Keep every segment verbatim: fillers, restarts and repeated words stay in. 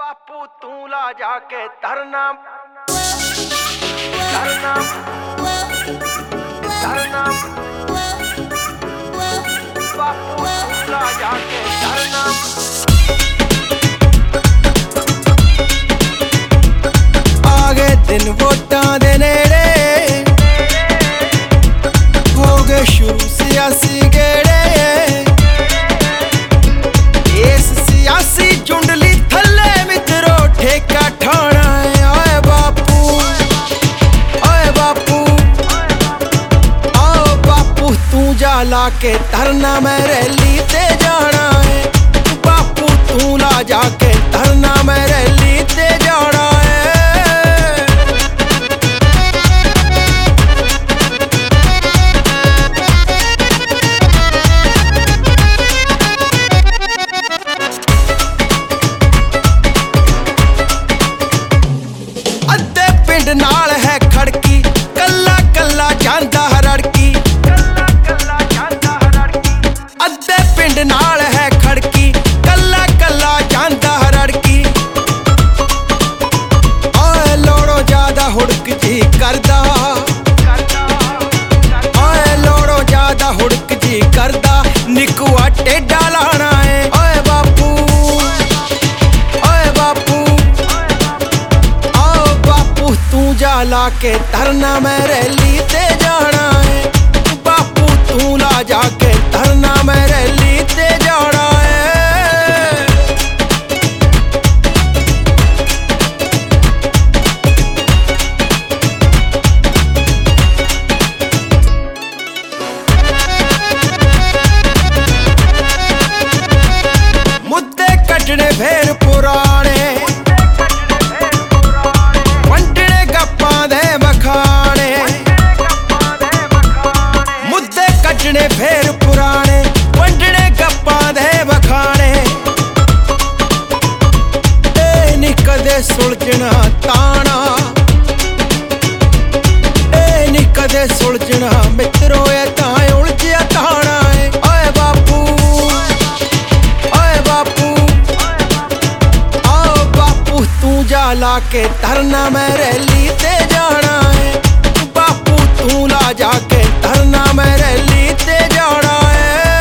बापू तू ला जाके धरना धरना धरना बापू तू ला जाके धरना। आगे दिन वोटां दे नेड़े हो गए शुरू सियासी गेड़े। इस सियासी चुंडली थल्ले मित्रो ठेका ठाना है। ओए बापू ओए बापू आओ बापू तू जा ला के धरना मैं रैली ते जाना है। बापू तू ला जाके धरना मैं रैली ते जाना है। नाल है खड़की कल्ला कल्ला जांदा रड़की अद्धे पिंड नाल है खड़की कल्ला कल्ला जांदा रड़की। ओए लोड़ो ज्यादा हुड़क जी करदा ओए लोड़ो ज्यादा हुड़क जी करदा निकुआ टेढ़ा लाना है। ओए बापू ओए बापू तू जा ला के धरना मैं रैली ते जाना है। बापू तू ला जाके धरना मैं रैली ते जाना है। मुद्दे कटने फेर पुराने फेर पुराने वंडने गप्पां दे बखाने। ए नी कदे सुलझना ताना ए नी कदे सुलझना मित्रो ए तां उलझिया ताना है। ओए बापू ओए बापू आओ बापू तू जा ला के धरना मैं रैली ते जाना है। बापू तू ला जाके धरना मैं रैली ते जाना है।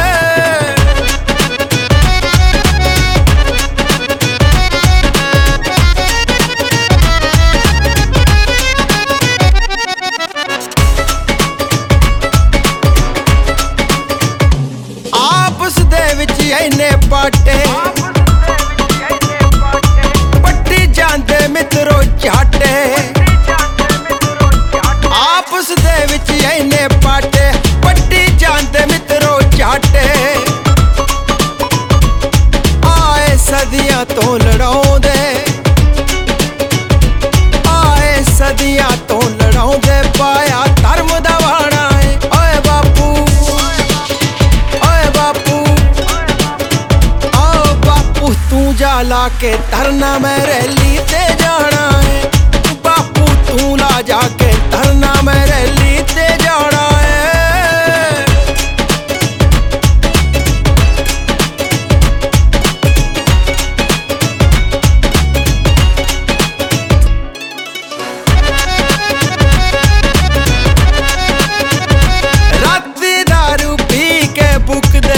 आपस दे विच इन्ने पाटे पट्टी जांदे मित्रो झाटे। आपस दे विच इन्ने पाटे पट्टी जांदे मित्रो झाटे। आए सदियां तो लड़ाउंदे आए सदियां तो लड़ाउंदे पाया धर्म दा वाणा है। ओए बापू ओए बापू आओ बापू तू जा ला के धरना मैं रैली ते जाना है। बापू तू ला जाके धरना मैं रैली ते जाना है। राती दारू पी के बुकदे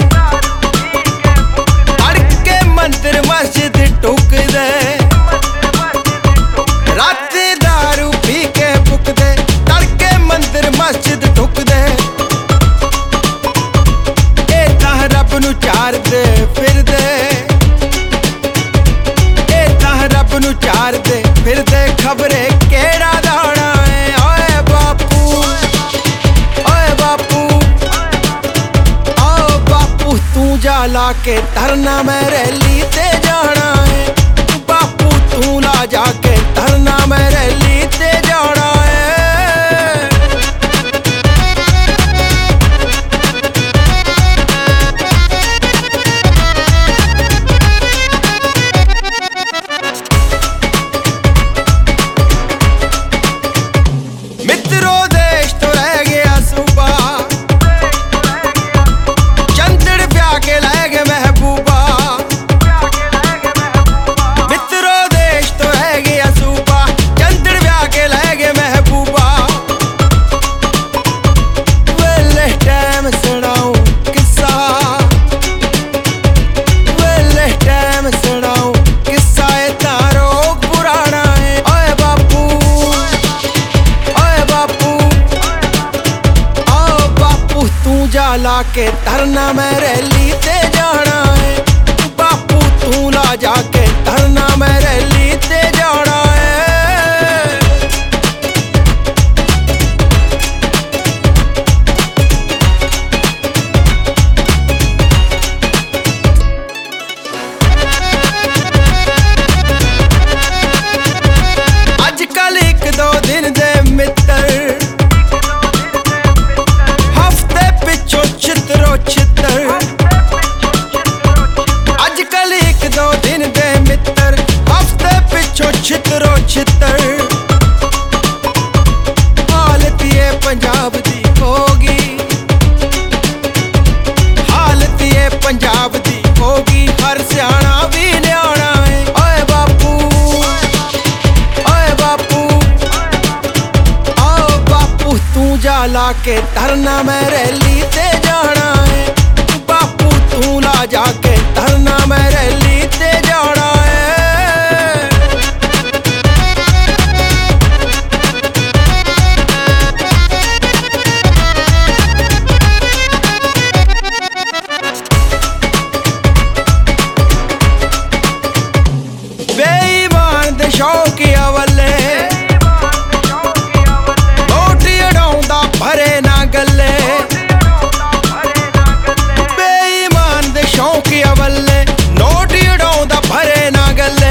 अड़के मंदिर मस्जिद टुकदे। राती दारू पी के बुकदे तड़के मंदिर मस्जिद ठुकदे। ए तां रब नू चारदे फिरदे ए तां रब नू चारदे फिरदे खबरे केड़ा दाना है। ओए बापू ओए बापू आओ बापू तू जा ला के धरना मैं रैली ते जाना है। बापू तू ला जाके धरना मैं रैली ते जाना है। मित्रो देश तो रह गया सूबा चंदड़ ब्याह के लै गए महबूबा। धरना मैं रैली ते जाना है। बापू तू ला जाके धरना मैं रैली ते जाना है। अजकल एक दो दिन दे मित्र हफ्ते पिछो छितरो छितर। अजकल एक दो दिन दे मित्र हफ्ते पिछो छितरो छितर। हालत ये पंजाब दी होगी, हालत ये पंजाब दी होगी, हर सियाना भी न्याणा है। ओए बापू ओए बापू आओ बापू तू जा ला के धरना मैं रैली ते जाना है। बापू तू ला जाके धरना मैं रैली ते जाना है। बेईमान दे शौकिया वल्ले रोटी अड़ाउंदा भरे ना गल्ले। बेईमान दे शौकिया वल्ले नोटी अड़ाउंदा भरे ना गल्ले।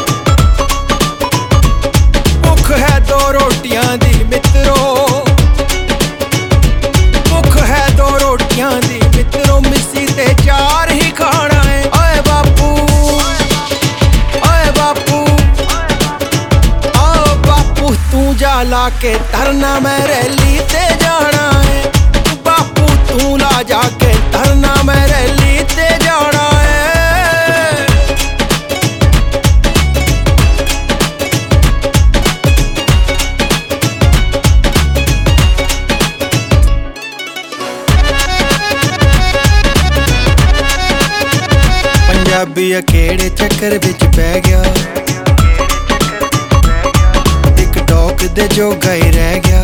भुख है दो रोटियां दी मित्रो, भुख है दो रोटियां दी मित्रो, मिस्सी ते चार ही खाना है। ओए बापू ओए बापू आओ बापू तू जा ला के धरना मैं रैली ते जाना है। बापू तू ला जाके धरना मैं रैली ते जाना है। पंजाबी केड़े चक्कर विच पै गया, टिकटॉक दे जोगा ही रह गया।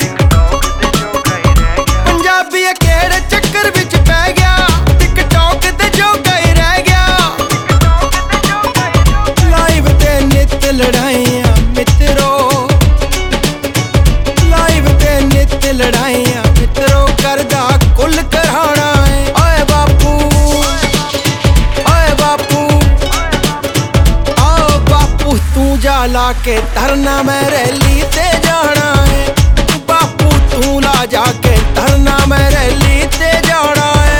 पंजाबी केड़े चक्कर विच पै गया, टिकटॉक दे जोगा ही रह गया। लाइव ते नित लड़ाइयां मित्रो, लाइव ते नित लड़ाइयां मित्रो, करदा कुल कराना है। ओए बापू ओए बापू आओ बापू तू जा ला के धरना मैं रैली ते जाना है। बापू तू ला जाके धरना मैं रैली ते जाना है।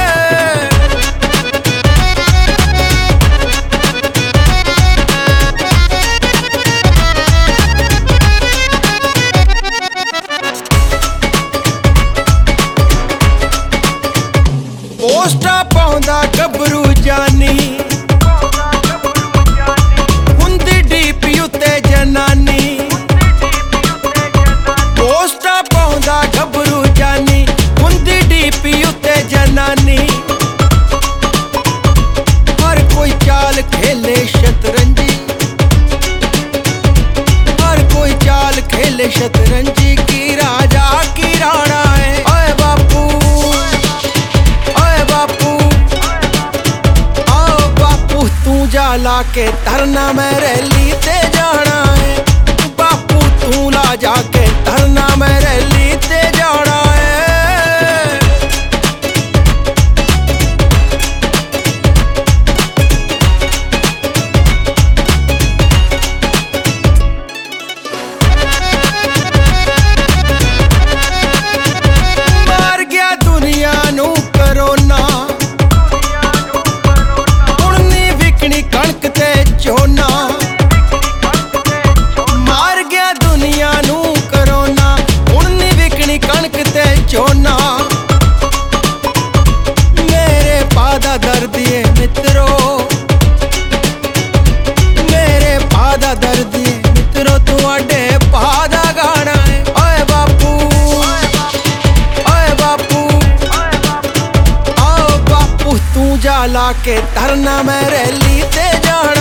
पोस्टा पाउंदा गबरू जानी हुंदी डीपी उत्ते जनानी। पोस्टा पाउंदा गबरू जानी हुंदी डीपी उत्ते जनानी। हर कोई चाल खेले शतरंजी, हर कोई चाल खेले शतरंजी, की राजा की राणा है। ओए बापू ओए बापू आओ बापू तू जा ला के धरना मैं रैली ते जाना है। बापू तू ला जाके धरना मैं रैली ते जाना है। मार गया दुनिया नू करोना, हुण नी विकनी कणक ते झोना। मार गया दुनिया नू करोना, हुण नी विकनी कणक ते झोना। मेरे पादा दर्दिए मित्रो, मेरे पादा दर्दिए मित्रो, तुहाडे पादा गाना है। ओए बापू ओए बापू आओ बापू तू जा ला के धरना मैं रैली ते जाना।